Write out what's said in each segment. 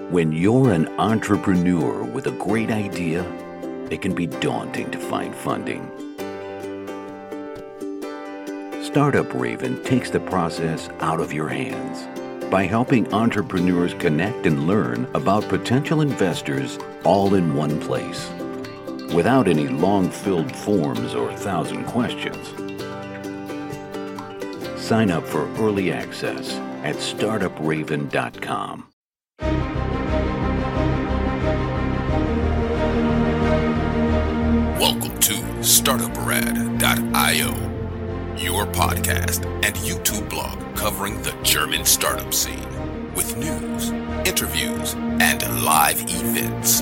When you're an entrepreneur with a great idea, it can be daunting to find funding. Startup Raven takes the process out of your hands by helping entrepreneurs connect and learn about potential investors all in one place, without any long-filled forms or 1,000 questions. Sign up for early access at startupraven.com. Welcome to StartupRad.io, your podcast and YouTube blog covering the German startup scene with news, interviews, and live events.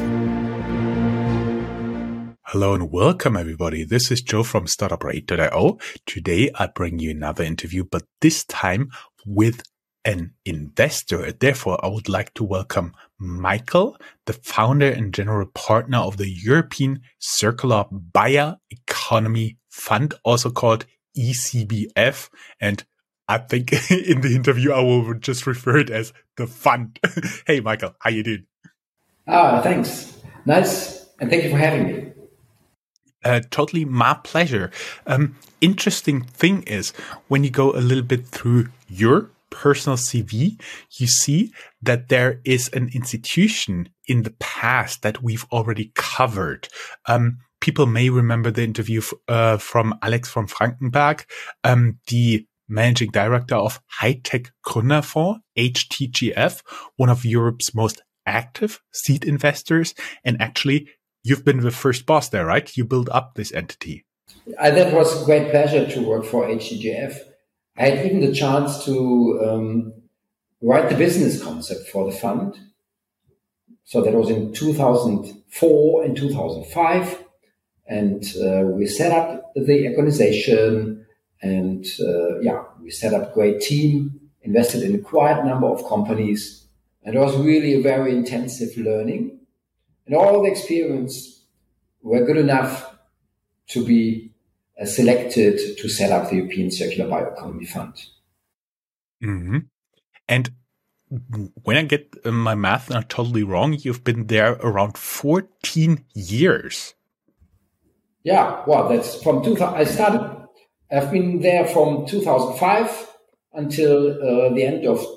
Hello and welcome everybody. This is Joe from StartupRad.io. Today I bring you another interview, but this time with an investor. Therefore, I would like to welcome Michael, the founder and general partner of the European Circular Bioeconomy Fund, also called ECBF. And I think in the interview, I will just refer it as the fund. Hey, Michael, how you doing? Thanks. Nice. And thank you for having me. Totally my pleasure. Interesting thing is when you go a little bit through your personal CV, you see that there is an institution in the past that we've already covered. People may remember the interview from Alex von Frankenberg, the managing director of High Tech Gründerfonds, HTGF, one of Europe's most active seed investors. And actually, you've been the first boss there, right? You built up this entity. That was a great pleasure to work for HTGF. I had even the chance to write the business concept for the fund. So that was in 2004 and 2005. And we set up the organization and we set up a great team, invested in a quite number of companies. And it was really a very intensive learning. And all the experience were good enough to be selected to set up the European Circular Bioeconomy Fund. Mm-hmm. And when I get my math not totally wrong, you've been there around 14 years. Yeah, well, that's from 2000. I've been there from 2005 until the end of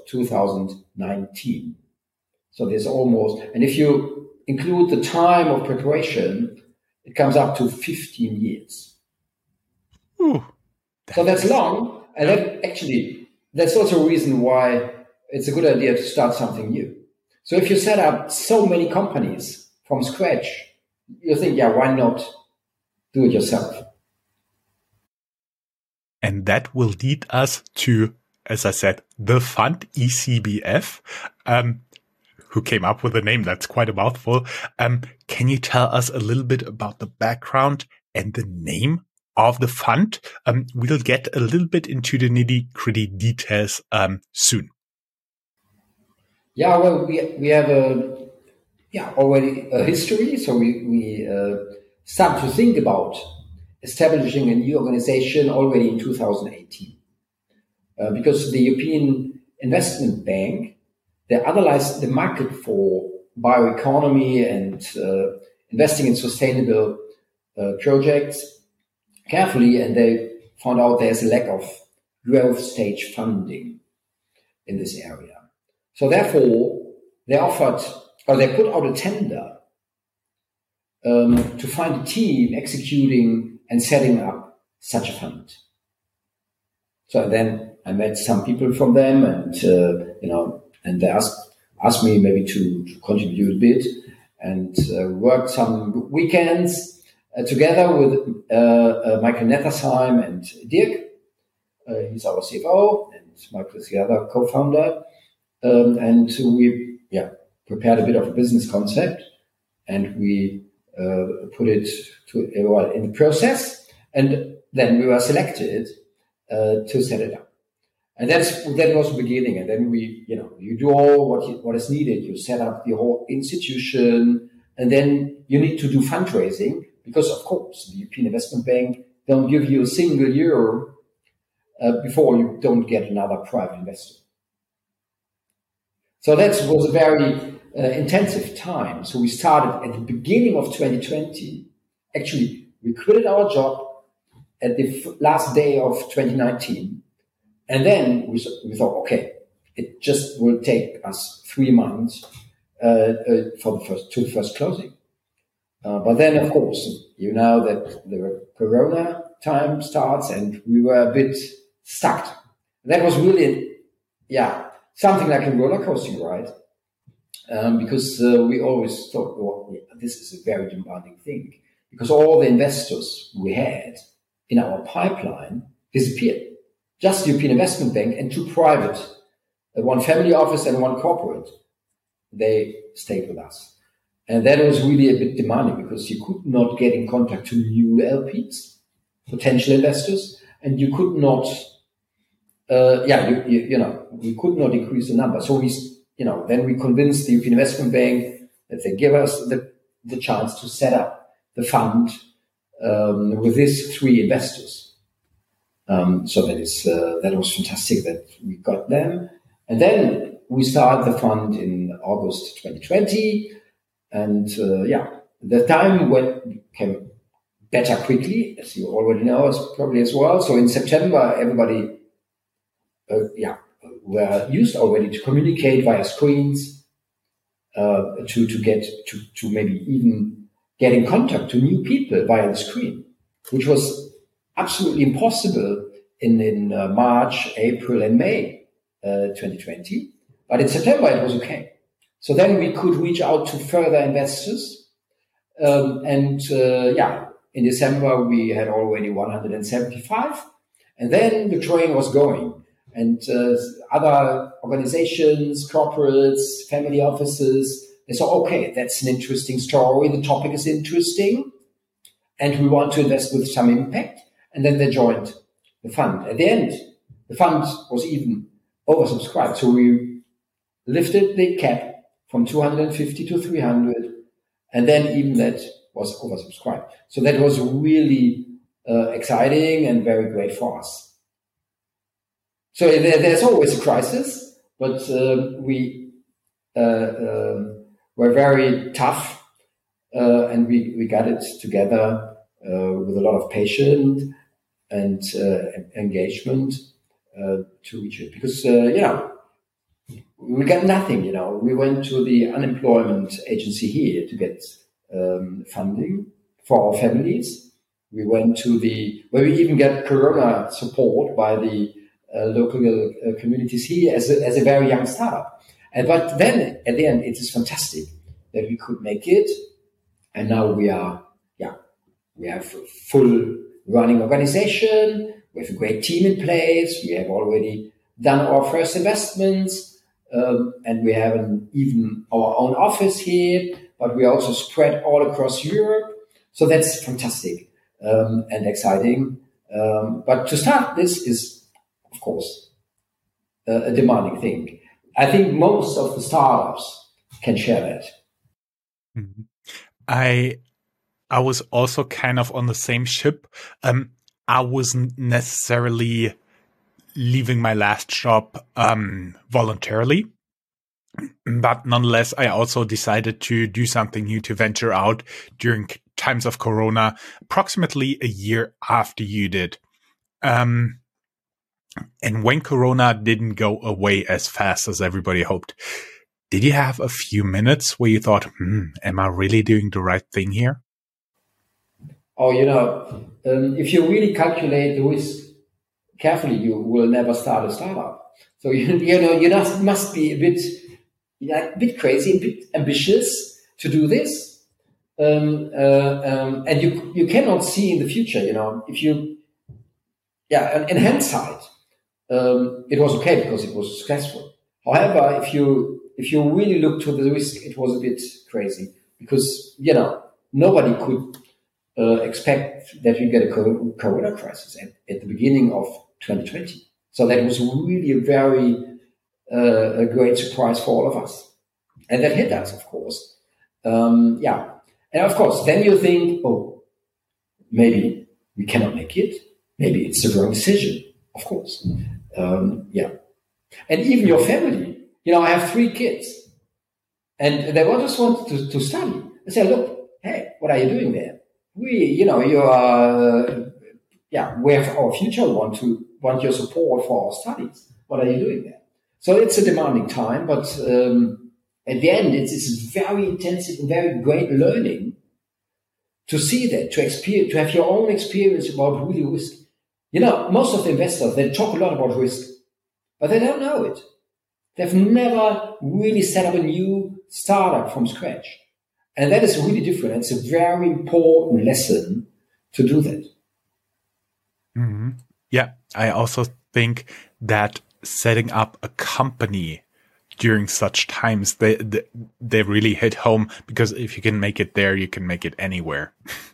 2019. So there's almost, and if you include the time of preparation, it comes up to 15 years. Ooh, so that's long. And that's also a reason why it's a good idea to start something new. So if you set up so many companies from scratch, you think, why not do it yourself? And that will lead us to, as I said, the fund ECBF, who came up with a name that's quite a mouthful. Can you tell us a little bit about the background and the name of the fund? We'll get a little bit into the nitty-gritty details soon. Yeah, well, we have already a history. So we start to think about establishing a new organization already in 2018. Because the European Investment Bank, they analyzed the market for bioeconomy and investing in sustainable projects carefully, and they found out there's a lack of growth stage funding in this area. So therefore, they put out a tender to find a team executing and setting up such a fund. So then I met some people from them, and and they asked me maybe to contribute a bit, and worked some weekends together with Michael Nettersheim and Dirk. He's our CFO, and Michael is the other co-founder. And we prepared a bit of a business concept, and we put it in the process, and then we were selected to set it up. And that was the beginning. And then you do all what is needed. You set up the whole institution, and then you need to do fundraising because, of course, the European Investment Bank don't give you a single euro before you don't get another private investor. So that was a very intensive time. So we started at the beginning of 2020. Actually, we quitted our job at the last day of 2019. And then we thought, okay, it just will take us 3 months for the first closing. But then, of course, you know that the Corona time starts and we were a bit stuck. That was really, something like a roller coaster ride. Because we always thought, well, this is a very demanding thing. Because all the investors we had in our pipeline disappeared. Just the European Investment Bank and 2 private, one family office and 1 corporate, they stayed with us. And that was really a bit demanding because you could not get in contact to new LPs, potential investors, and you could not, we could not increase the number. So then we convinced the European Investment Bank that they give us the chance to set up the fund with these 3 investors. So that was fantastic that we got them. And then we started the fund in August 2020. And the time came better quickly, as you already know, probably as well. So in September, everybody were used already to communicate via screens, to maybe even get in contact to new people via the screen, which was absolutely impossible in March, April, and May 2020. But in September, it was okay. So then we could reach out to further investors. In December, we had already 175. And then the train was going. And other organizations, corporates, family offices, they saw, okay, that's an interesting story. The topic is interesting. And we want to invest with some impact. And then they joined the fund. At the end, the fund was even oversubscribed. So we lifted the cap from 250 to 300. And then even that was oversubscribed. So that was really exciting and very great for us. So there's always a crisis, but we were very tough, and we got it together with a lot of patience and engagement to reach it. Because we got nothing. We went to the unemployment agency here to get funding for our families. We went to where we even get Corona support by the local communities here as a very young startup. But then at the end, it is fantastic that we could make it. And now we have a full running organization. We have a great team in place. We have already done our first investments. And we have even our own office here, but we also spread all across Europe. So that's fantastic and exciting. But to start this is, of course, a demanding thing. I think most of the startups can share that. Mm-hmm. I was also kind of on the same ship. I wasn't necessarily leaving my last job voluntarily, but nonetheless, I also decided to do something new, to venture out during times of Corona, approximately a year after you did. And when Corona didn't go away as fast as everybody hoped, did you have a few minutes where you thought, am I really doing the right thing here? Oh, if you really calculate the risk carefully, you will never start a startup. So, you must be a bit crazy, a bit ambitious to do this. And you cannot see in the future, if you, in hindsight, it was okay because it was successful. However, if you really look to the risk, it was a bit crazy because, nobody could expect that we get a Corona crisis at the beginning of 2020. So that was really a very a great surprise for all of us. And that hit us, of course. And of course, then you think, oh, maybe we cannot make it. Maybe it's the wrong decision, of course. And even your family. I have 3 kids. And they just wanted to study. I said, look, hey, what are you doing there? You are, we have our future, want your support for our studies. What are you doing there? So it's a demanding time, but at the end, it's very intensive and very great learning to see that, to have your own experience about really risk. Most of the investors, they talk a lot about risk, but they don't know it. They've never really set up a new startup from scratch. And that is really different. It's a very important lesson to do that. Mm-hmm. Yeah, I also think that setting up a company during such times, they really hit home, because if you can make it there, you can make it anywhere.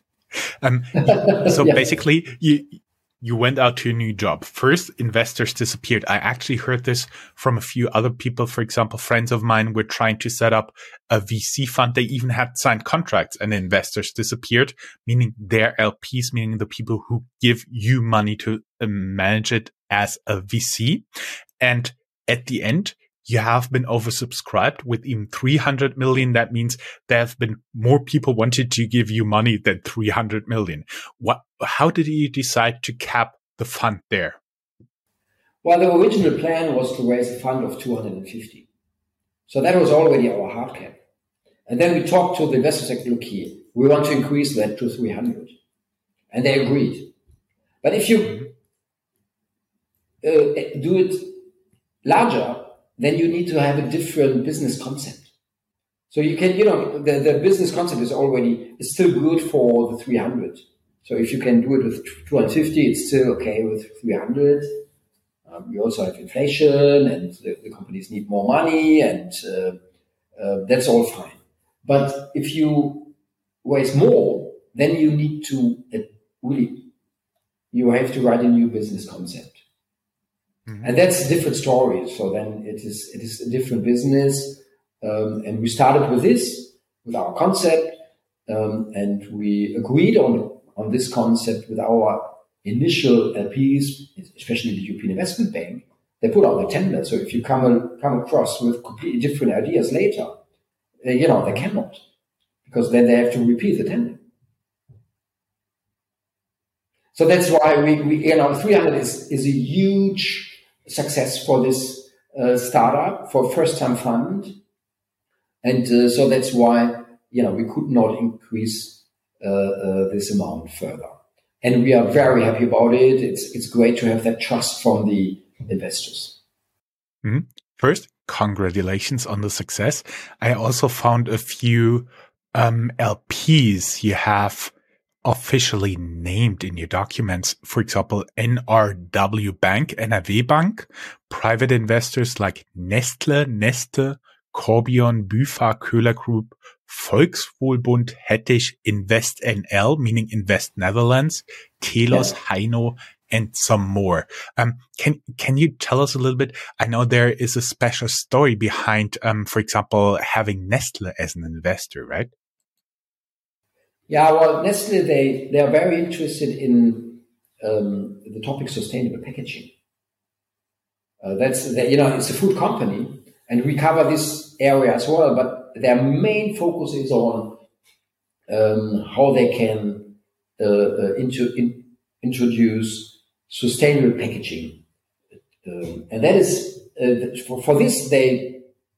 So basically, you went out to a new job. First, investors disappeared. I actually heard this from a few other people. For example, friends of mine were trying to set up a VC fund. They even had signed contracts, and investors disappeared, meaning their LPs, meaning the people who give you money to manage it as a VC. And at the end, you have been oversubscribed with even 300 million. That means there have been more people wanted to give you money than 300 million. How did you decide to cap the fund there? Well, the original plan was to raise a fund of 250. So that was already our hard cap. And then we talked to the investors like, look here, we want to increase that to 300. And they agreed. But if you do it larger, then you need to have a different business concept. So you can, the business concept is still good for the 300. So if you can do it with 250, it's still okay with 300. You also have inflation, and the companies need more money, and that's all fine. But if you raise more, then you need to you have to write a new business concept. Mm-hmm. And that's a different story. So then it is a different business. And we started with our concept, and we agreed on this concept with our initial LPs, especially the European Investment Bank. They put out the tender. So if you come across with completely different ideas later, they cannot, because then they have to repeat the tender. So that's why we 300 is a huge success for this startup, for first-time fund. And so that's why, we could not increase this amount further. And we are very happy about it. It's great to have that trust from the investors. Mm-hmm. First, congratulations on the success. I also found a few LPs you have officially named in your documents. For example, NRW Bank, NRW Bank, private investors like Nestle, Neste, Corbion, Büfa, Köhler Group, Volkswohlbund, Hettich, Invest NL, meaning Invest Netherlands, Telos, Heino, and some more. Can you tell us a little bit? I know there is a special story behind, for example, having Nestle as an investor, right? Yeah, well, Nestle, they are very interested in the topic sustainable packaging. It's a food company, and we cover this area as well, but their main focus is on how they can introduce sustainable packaging. And that is, for this, they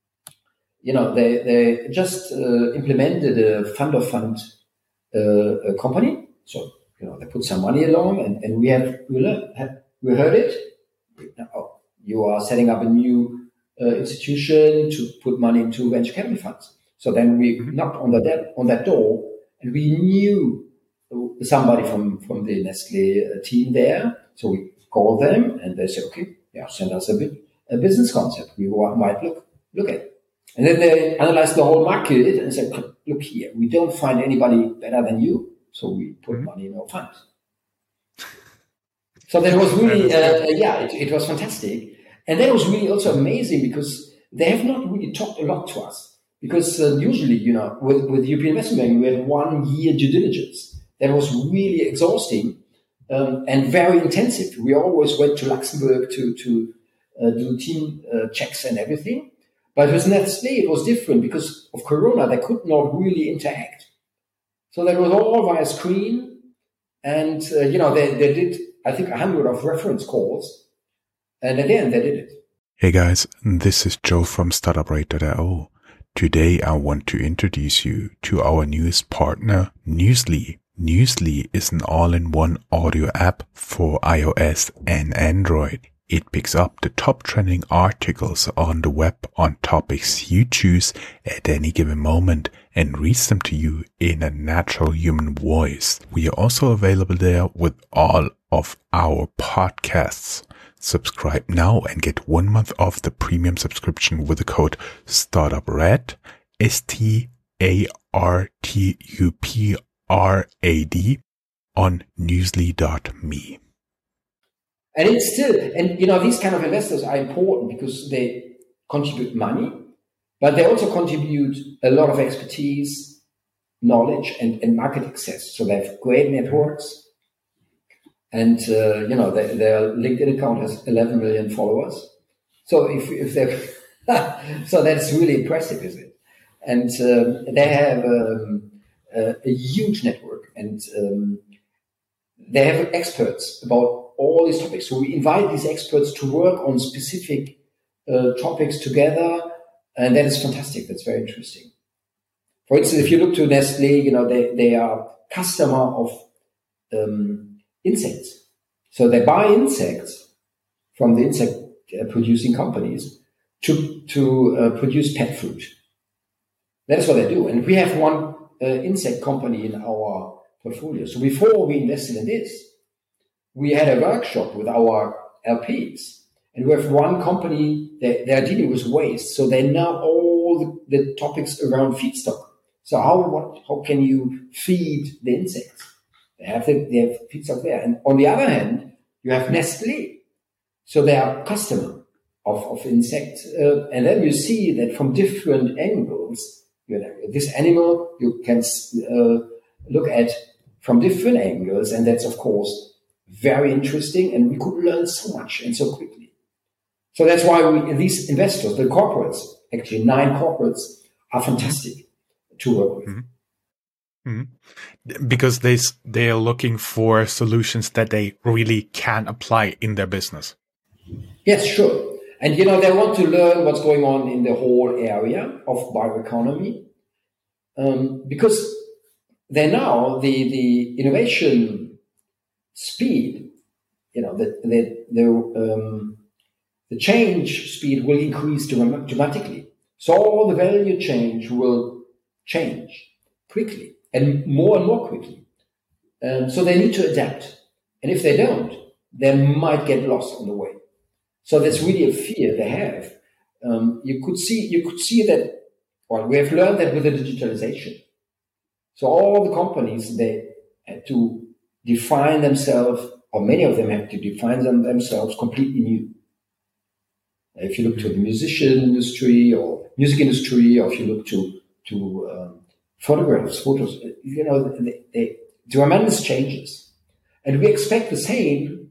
just implemented a fund-of-fund company. So, they put some money along, and we heard it. You are setting up a new institution to put money into venture capital funds. So then we knocked on that door, and we knew somebody from the Nestle team there. So we called them, and they said, okay, send us a business concept we might look at. And then they analyzed the whole market and said, look here, we don't find anybody better than you. So we put money in our funds. So that was really, it was fantastic. And that was really also amazing, because they have not really talked a lot to us. Because usually, with the European Investment Bank, we had 1 year due diligence. That was really exhausting and very intensive. We always went to Luxembourg to do team checks and everything. But with Nestlé, it was different because of Corona. They could not really interact. So that was all via screen. And, they did, I think, 100 of reference calls. And at the end, they did it. Hey guys, this is Joe from StartupRate.io. Today I want to introduce you to our newest partner, Newsly. Newsly is an all-in-one audio app for iOS and Android. It picks up the top trending articles on the web on topics you choose at any given moment and reads them to you in a natural human voice. We are also available there with all of our podcasts. Subscribe now and get 1 month off the premium subscription with the code StartupRad, StartUprad on newsly.me. And it's still, these kind of investors are important because they contribute money, but they also contribute a lot of expertise, knowledge, and market access. So they have great networks. And, their LinkedIn account has 11 million followers. So if they're, so that's really impressive, isn't it? And they have a huge network, and they have experts about all these topics. So we invite these experts to work on specific topics together, and that is fantastic. That's very interesting. For instance, if you look to Nestlé, they are customer of insects. So they buy insects from the insect producing companies to produce pet food. That's what they do. And we have one insect company in our portfolio. So before we invested in this, we had a workshop with our LPs. And we have one company that they are dealing with waste. So they know all the topics around feedstock. So how can you feed the insects? They have feedstock there. And on the other hand, you have Nestlé. So they are customer of insects. And then you see that from different angles, this animal you can look at from different angles. And that's, of course, very interesting. And we could learn so much and so quickly. So that's why these investors, the corporates, actually 9 corporates, are fantastic to work with. Mm-hmm. Mm-hmm. Because they are looking for solutions that they really can apply in their business. Yes, sure. And, they want to learn what's going on in the whole area of bioeconomy. Because they know the innovation speed, the change speed will increase dramatically. So all the value change will change quickly. And more quickly. So they need to adapt. And if they don't, they might get lost on the way. So that's really a fear they have. You could see that, we have learned that with the digitalization. So all the companies, they had to define themselves, or many of them have to define themselves completely new. If you look to the music industry, or if you look to photos, tremendous changes. And we expect the same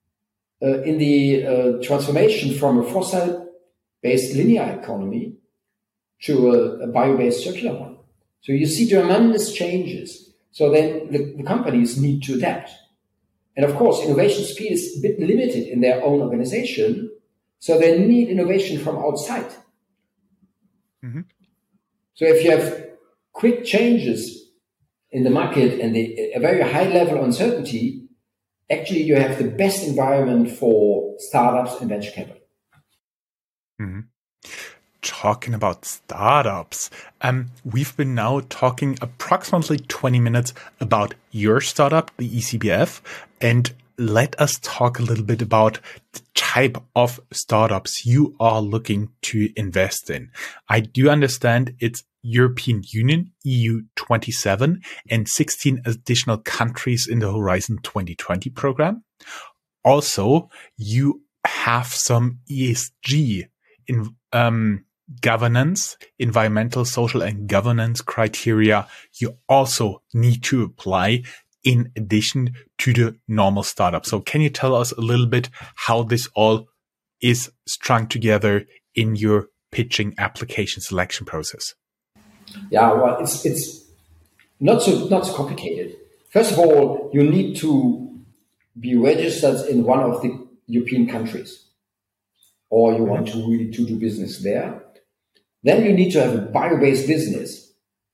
in the transformation from a fossil-based linear economy to a bio-based circular one. So you see tremendous changes. So then the companies need to adapt. And of course, innovation speed is a bit limited in their own organization. So they need innovation from outside. Mm-hmm. So if you have quick changes in the market and a very high level of uncertainty, actually you have the best environment for startups and venture capital. Mm-hmm. Talking about startups, we've been now talking approximately 20 minutes about your startup, the ECBF, and let us talk a little bit about the type of startups you are looking to invest in. I do understand it's European Union, EU 27, and 16 additional countries in the Horizon 2020 program. Also, you have some ESG in governance, environmental, social, and governance criteria you also need to apply in addition to the normal startup. So can you tell us a little bit how this all is strung together in your pitching application selection process? Yeah, well, it's not so complicated. First of all, you need to be registered in one of the European countries, or you want to really to do business there. Then you need to have a bio-based business,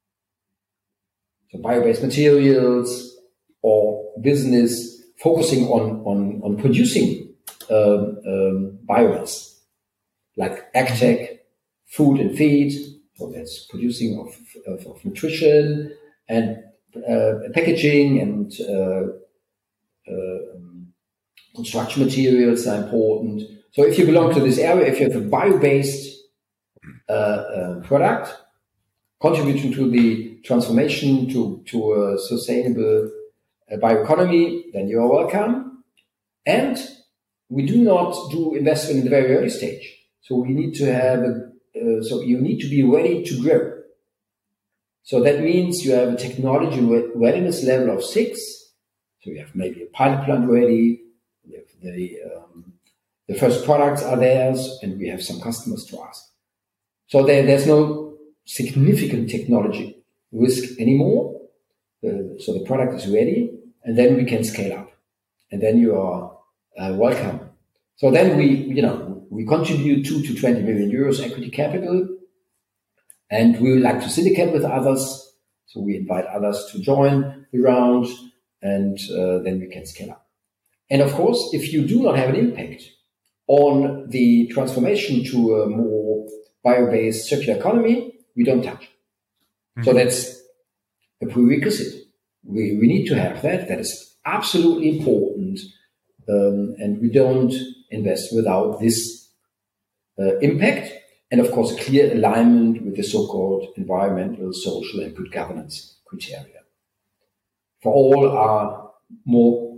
so bio-based materials or business focusing on producing biomass, like agtech, food and feed. So that's producing of nutrition and packaging and construction materials are important. So if you belong to this area, if you have a bio-based product contributing to the transformation to a sustainable bioeconomy, then you are welcome. And we do not do investment in the very early stage. So we need to have so you need to be ready to grow. So that means you have a technology readiness level of 6. So you have maybe a pilot plant ready. We have the first products are theirs, and we have some customers to ask. So there's no significant technology risk anymore. So the product is ready, and then we can scale up, and then you are welcome. So then we contribute 2 to 20 million euros equity capital, and we would like to syndicate with others. So we invite others to join the round, and then we can scale up. And of course, if you do not have an impact on the transformation to a more bio-based circular economy, we don't touch. Mm-hmm. So that's a prerequisite. We need to have that. That is absolutely important. And we don't invest without this impact. And of course, clear alignment with the so-called environmental, social, and good governance criteria. For all are more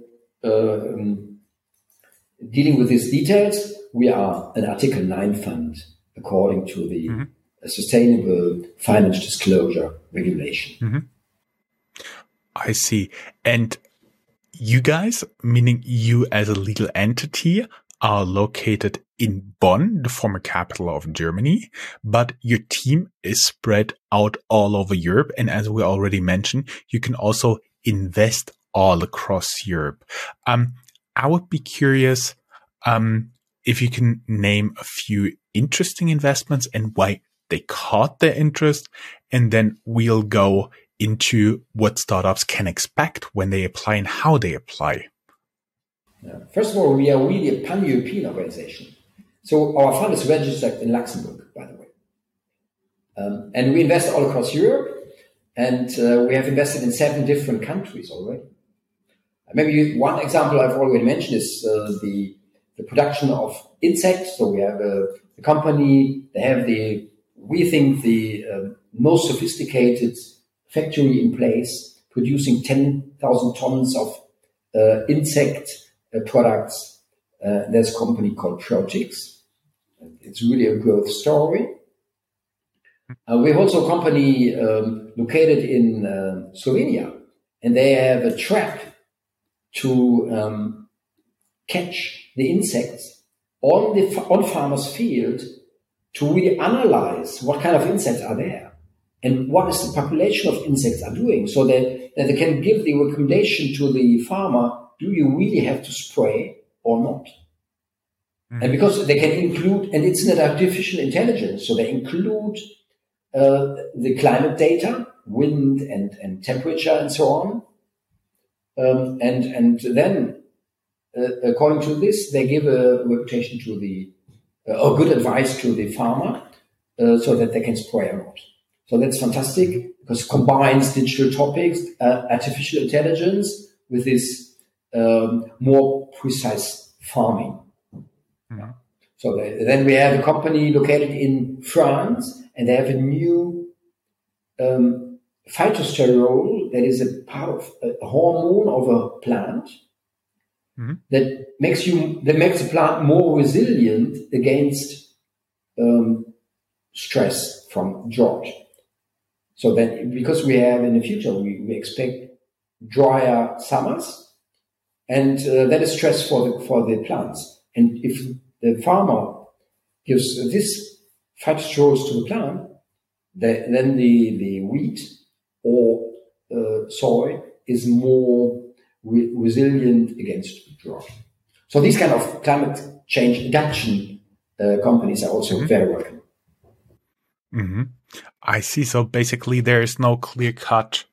dealing with these details, we are an Article 9 fund according to the Sustainable Finance Disclosure Regulation. Mm-hmm. I see. And you guys, meaning you as a legal entity, are located in Bonn, the former capital of Germany, but your team is spread out all over Europe. And as we already mentioned, you can also invest all across Europe. I would be curious if you can name a few interesting investments and why they caught their interest, and then we'll go into what startups can expect when they apply and how they apply. Yeah. First of all, we are really a pan-European organization. So our fund is registered in Luxembourg, by the way. And we invest all across Europe, and we have invested in 7 different countries already. Maybe one example I've already mentioned is the production of insects. So we have a company, they have we think the most sophisticated factory in place, producing 10,000 tons of insect products. There's a company called Protix. It's really a growth story. We have also a company located in Slovenia, and they have a trap to catch the insects on farmers' field to really analyze what kind of insects are there and what is the population of insects are doing, so that they can give the recommendation to the farmer: do you really have to spray or not? Mm-hmm. And because they can include, and it's an artificial intelligence, so they include the climate data, wind and temperature and so on. And then, according to this, they give a reputation to or good advice to the farmer, so that they can spray or not. So that's fantastic, because it combines digital topics, artificial intelligence with this more precise farming. Mm-hmm. So then we have a company located in France, and they have a new phytosterol that is a part of a hormone of a plant. Mm-hmm. that makes the plant more resilient against stress from drought. So that because we have in the future we expect drier summers, and that is stress for the plants. And if the farmer gives this phytophthora to the plant, then the wheat or soy is more resilient against drought. So these kind of climate change adaptation companies are also very welcome. Mm-hmm. I see. So basically, there is no clear-cut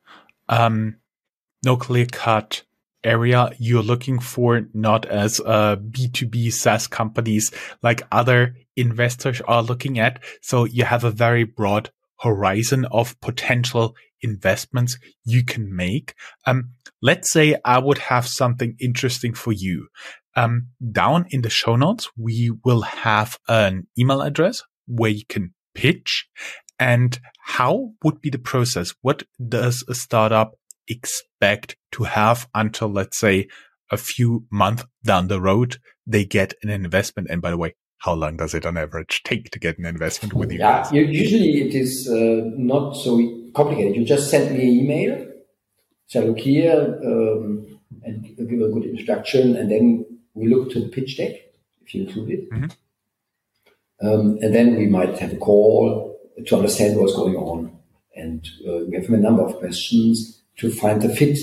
area you're looking for, not as B2B SaaS companies like other investors are looking at. So you have a very broad horizon of potential investments you can make. Let's say I would have something interesting for you. Down in the show notes, we will have an email address where you can pitch. And how would be the process? What does a startup expect to have until, let's say, a few months down the road, they get an investment? And by the way, how long does it on average take to get an investment with you guys? Usually it is not so complicated. You just send me an email, say, look here, and give a good introduction, and then we look to the pitch deck, if you include it. Mm-hmm. And then we might have a call to understand what's going on. And we have a number of questions to find the fit,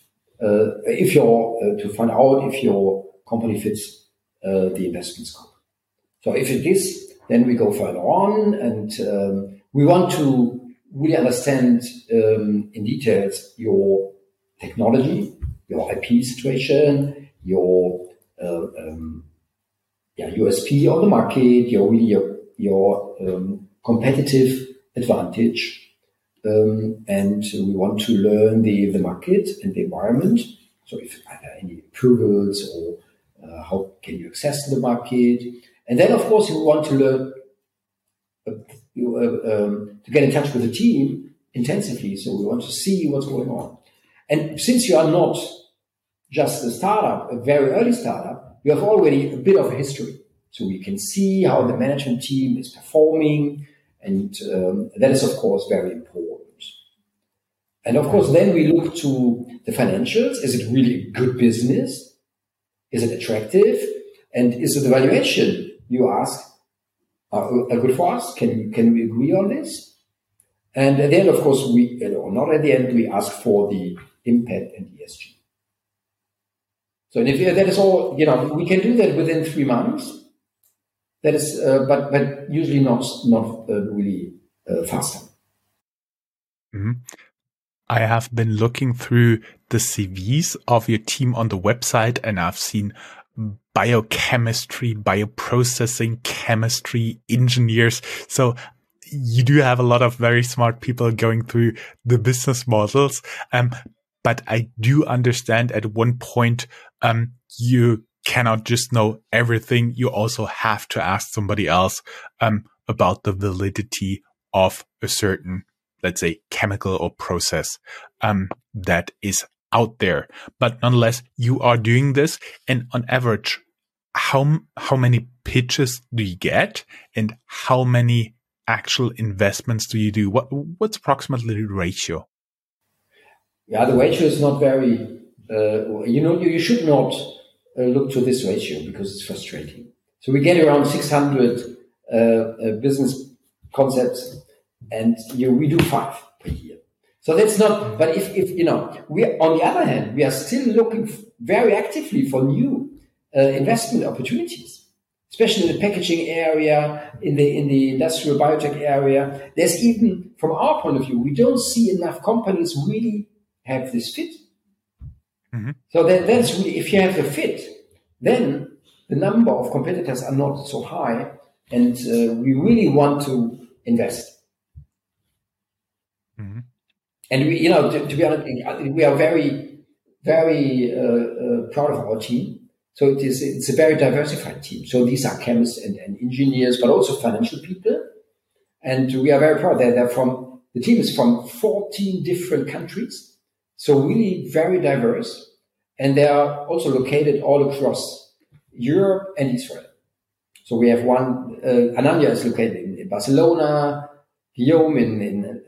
to find out if your company fits the investment scope. So if it is, then we go further on, and we want to really understand in details your technology, your IP situation, your USP on the market, your competitive advantage. And we want to learn the market and the environment. So if are there any approvals, or how can you access the market? And then, of course, we want to learn to get in touch with the team intensively. So we want to see what's going on. And since you are not just a startup, a very early startup, you have already a bit of a history. So we can see how the management team is performing. And that is, of course, very important. And of course, then we look to the financials. Is it really a good business? Is it attractive? And is the valuation you ask are good for us? Can we agree on this? And at the end, of course, not at the end, we ask for the impact and ESG. So if that is all, we can do that within 3 months. That is, but usually not really faster. Mm-hmm. I have been looking through the CVs of your team on the website, and I've seen biochemistry, bioprocessing, chemistry, engineers. So you do have a lot of very smart people going through the business models. But I do understand at one point, you cannot just know everything. You also have to ask somebody else, about the validity of a certain, let's say, chemical or process, that is out there. But nonetheless, you are doing this. And on average, how many pitches do you get, and how many actual investments do you do? What's approximately the ratio? Yeah, the ratio is not very, you should not look to this ratio because it's frustrating. So we get around 600 business concepts, and we do 5 per year. So that's not, but if we, on the other hand, we are still looking very actively for new investment opportunities, especially in the packaging area, in the industrial biotech area. There's even, from our point of view, we don't see enough companies really have this fit. Mm-hmm. So that's really, if you have the fit, then the number of competitors are not so high, and we really want to invest. Mm-hmm. And we, to be honest, we are very, very proud of our team. So it's a very diversified team. So these are chemists and engineers, but also financial people. And we are very proud that the team is from 14 different countries. So really very diverse. And they are also located all across Europe and Israel. So we have one, Ananya is located in Barcelona, Guillaume in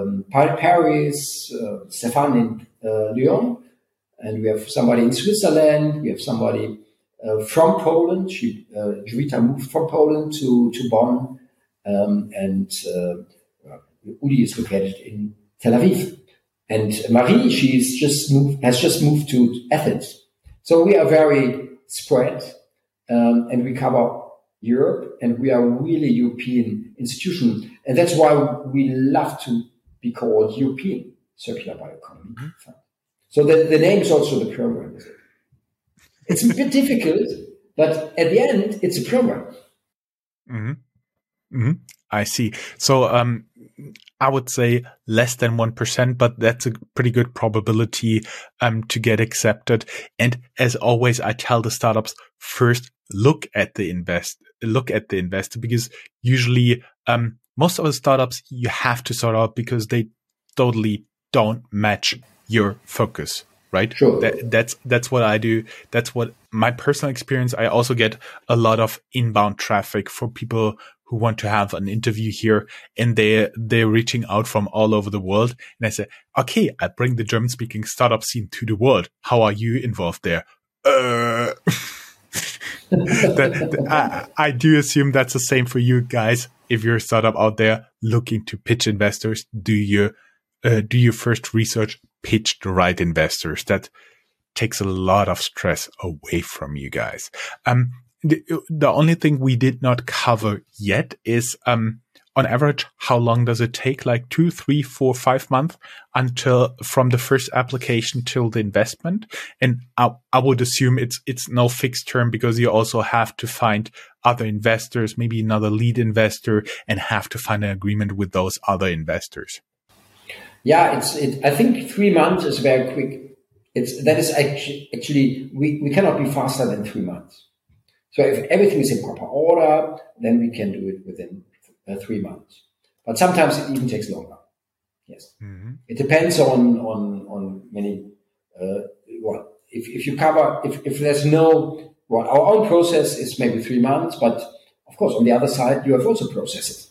Paris, Stefan in Lyon, and we have somebody in Switzerland. We have somebody from Poland. Jovita moved from Poland to Bonn, and Uli is located in Tel Aviv. And Marie, has just moved to Athens. So we are very spread, and we cover Europe, and we are really European institution. And that's why we love to be called European Circular Bioeconomy Fund. So the name is also the program. It's a bit difficult, but at the end, it's a program. Mm-hmm. Mm-hmm. I see. So I would say less than 1%, but that's a pretty good probability to get accepted. And as always, I tell the startups first look at the investor, because usually most of the startups you have to sort out because they totally don't match your focus. Right. Sure. That's what I do. That's what my personal experience. I also get a lot of inbound traffic for people who want to have an interview here, and they're reaching out from all over the world. And I say, okay, I bring the German speaking startup scene to the world. How are you involved there? I do assume that's the same for you guys. If you're a startup out there looking to pitch investors, do your first research, pitch the right investors. That takes a lot of stress away from you guys. The only thing we did not cover yet is, on average, how long does it take? Like 2, 3, 4, 5 months until from the first application till the investment. And I would assume it's no fixed term, because you also have to find other investors, maybe another lead investor, and have to find an agreement with those other investors. Yeah, I think 3 months is very quick. That is actually we cannot be faster than 3 months. So if everything is in proper order, then we can do it within 3 months. But sometimes it even takes longer. Yes, It depends on many. If there's no, our own process is maybe 3 months, but of course on the other side you have also processes.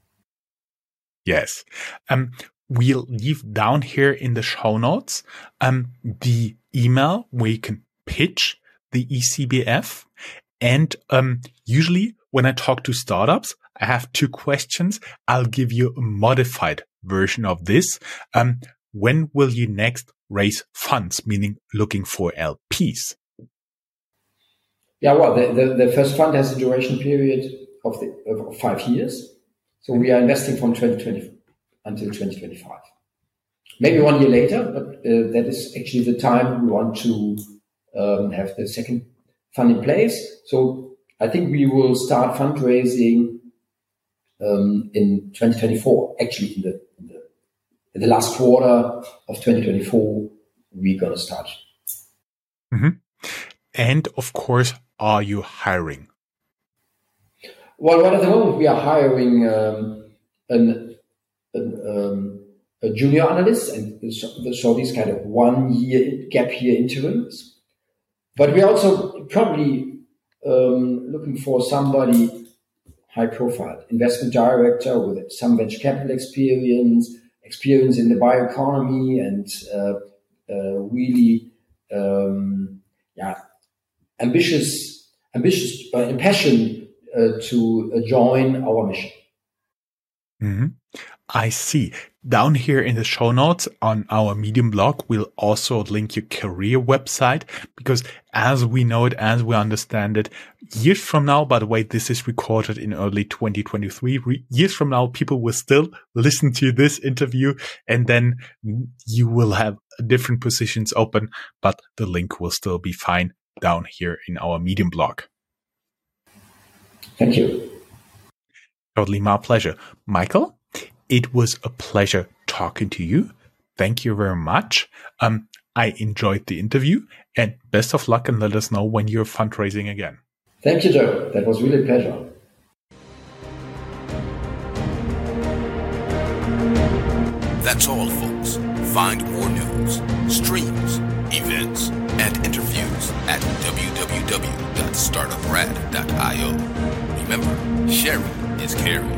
Yes. We'll leave down here in the show notes the email where you can pitch the ECBF. And usually when I talk to startups, I have 2 questions. I'll give you a modified version of this. When will you next raise funds, meaning looking for LPs? Yeah, well, the first fund has a duration period of 5 years. So we are investing from 2020 until 2025. Maybe 1 year later, but that is actually the time we want to have the second fund in place. So I think we will start fundraising in 2024. Actually, in the last quarter of 2024, we're going to start. Mm-hmm. And of course, are you hiring? Well, at the moment we are hiring a junior analyst, and so these kind of 1 year gap year interims. But we're also probably looking for somebody high profile, investment director with some venture capital experience in the bioeconomy, and really ambitious and passion to join our mission. Mm-hmm. I see. Down here in the show notes on our Medium blog, we'll also link your career website, because as we know it, as we understand it, years from now, by the way, this is recorded in early 2023, years from now, people will still listen to this interview, and then you will have different positions open, but the link will still be fine down here in our Medium blog. Thank you. Totally my pleasure. Michael, it was a pleasure talking to you. Thank you very much. I enjoyed the interview, and best of luck, and let us know when you're fundraising again. Thank you, Joe. That was really a pleasure. That's all, folks. Find more news, streams, events, and interviews at www.startuprad.io. Remember, sharing is caring.